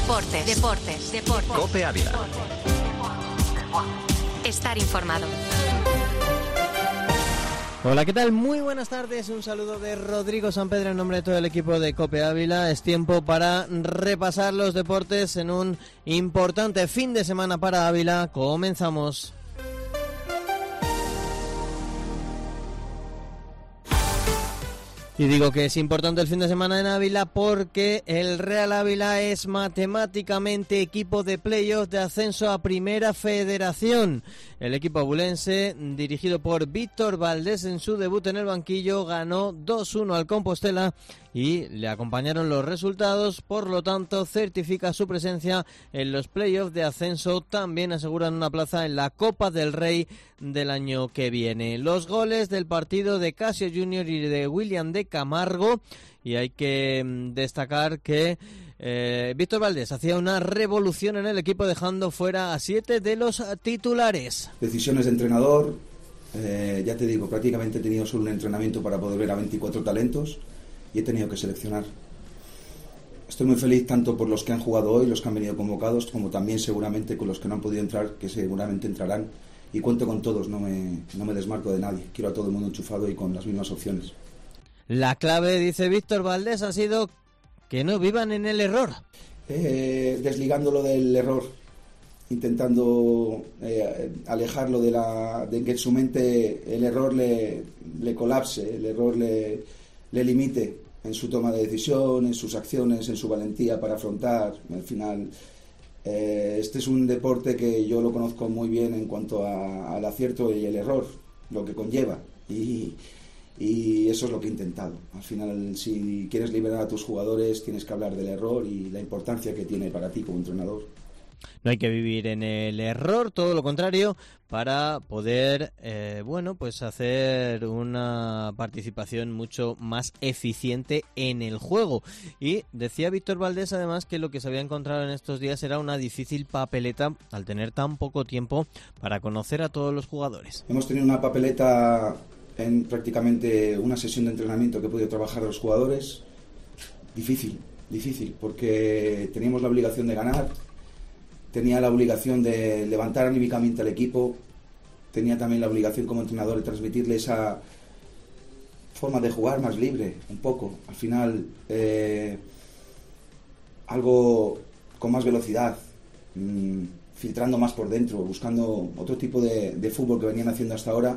Deportes. COPE Ávila. Estar informado. Hola, ¿qué tal? Muy buenas tardes, un saludo de Rodrigo Sampedro en nombre de todo el equipo de COPE Ávila. Es tiempo para repasar los deportes en un importante fin de semana para Ávila. Comenzamos. Y digo que es importante el fin de semana en Ávila porque el Real Ávila es matemáticamente equipo de playoff de ascenso a Primera Federación. El equipo abulense, dirigido por Víctor Valdés en su debut en el banquillo, ganó 2-1 al Compostela y le acompañaron los resultados, por lo tanto certifica su presencia en los playoffs de ascenso. También aseguran una plaza en la Copa del Rey del año que viene. Los goles del partido de Casio Junior y de William de Camargo, y hay que destacar que Víctor Valdés hacía una revolución en el equipo dejando fuera a 7 de los titulares. Decisiones de entrenador, ya te digo, prácticamente he tenido solo un entrenamiento para poder ver a 24 talentos y he tenido que seleccionar. Estoy muy feliz tanto por los que han jugado hoy, los que han venido convocados, como también seguramente con los que no han podido entrar, que seguramente entrarán, y cuento con todos, no me desmarco de nadie, quiero a todo el mundo enchufado y con las mismas opciones. La clave, dice Víctor Valdés, ha sido que no vivan en el error. Desligándolo del error, intentando alejarlo de que en su mente el error le colapse, el error le limite en su toma de decisión, en sus acciones, en su valentía para afrontar. Al final, este es un deporte que yo lo conozco muy bien en cuanto al acierto y el error, lo que conlleva. Y eso es lo que he intentado. Al final, si quieres liberar a tus jugadores, tienes que hablar del error y la importancia que tiene para ti como entrenador. No hay que vivir en el error, todo lo contrario, para poder, pues hacer una participación mucho más eficiente en el juego. Y decía Víctor Valdés, además, que lo que se había encontrado en estos días era una difícil papeleta al tener tan poco tiempo para conocer a todos los jugadores. Hemos tenido una papeleta en prácticamente una sesión de entrenamiento que he podido trabajar a los jugadores. Difícil, porque teníamos la obligación de ganar. Tenía la obligación de levantar anímicamente al equipo, tenía también la obligación como entrenador de transmitirle esa forma de jugar más libre, un poco. Al final, algo con más velocidad, filtrando más por dentro, buscando otro tipo de fútbol que venían haciendo hasta ahora.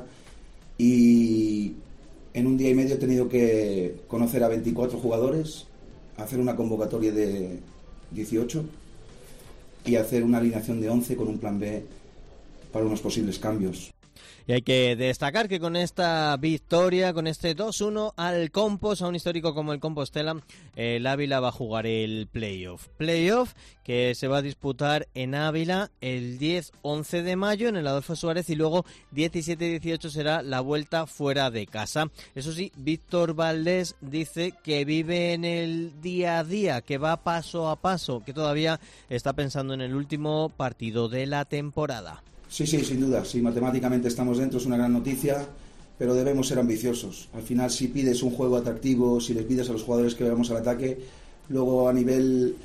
Y en un día y medio he tenido que conocer a 24 jugadores, hacer una convocatoria de 18... y hacer una alineación de 11 con un plan B para unos posibles cambios. Y hay que destacar que con esta victoria, con este 2-1 al Compos, a un histórico como el Compostela, el Ávila va a jugar el playoff. Playoff que se va a disputar en Ávila el 10-11 de mayo en el Adolfo Suárez y luego 17-18 será la vuelta fuera de casa. Eso sí, Víctor Valdés dice que vive en el día a día, que va paso a paso, que todavía está pensando en el último partido de la temporada. Sí, sin duda. Si matemáticamente estamos dentro es una gran noticia, pero debemos ser ambiciosos. Al final, si pides un juego atractivo, si les pides a los jugadores que vayamos al ataque, luego a nivel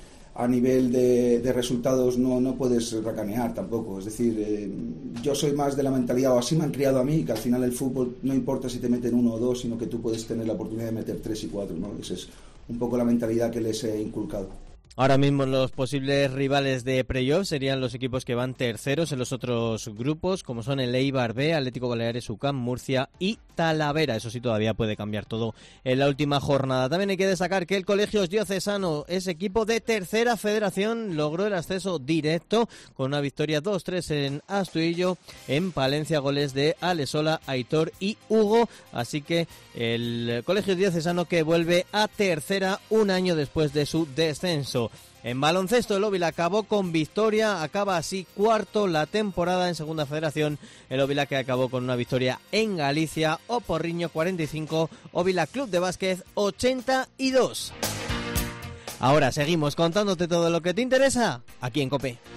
de resultados no puedes racanear tampoco. Es decir, yo soy más de la mentalidad, o así me han criado a mí, que al final el fútbol no importa si te meten 1 o 2, sino que tú puedes tener la oportunidad de meter 3 y 4, ¿no? Esa es un poco la mentalidad que les he inculcado. Ahora mismo los posibles rivales de playoff serían los equipos que van terceros en los otros grupos, como son el Eibar B, Atlético Baleares, UCAM, Murcia y Talavera. Eso sí, todavía puede cambiar todo en la última jornada. También hay que destacar que el Colegios Diocesano es equipo de Tercera Federación, logró el ascenso directo con una victoria 2-3 en Astuillo, en Palencia, goles de Alesola, Aitor y Hugo. Así que el Colegios Diocesano que vuelve a tercera un año después de su descenso. En baloncesto, el Óvila acabó con victoria, acaba así cuarto la temporada en Segunda Federación. El Óvila que acabó con una victoria en Galicia, Oporriño 45, Óvila Club de Básquet 82. Ahora seguimos contándote todo lo que te interesa aquí en COPE.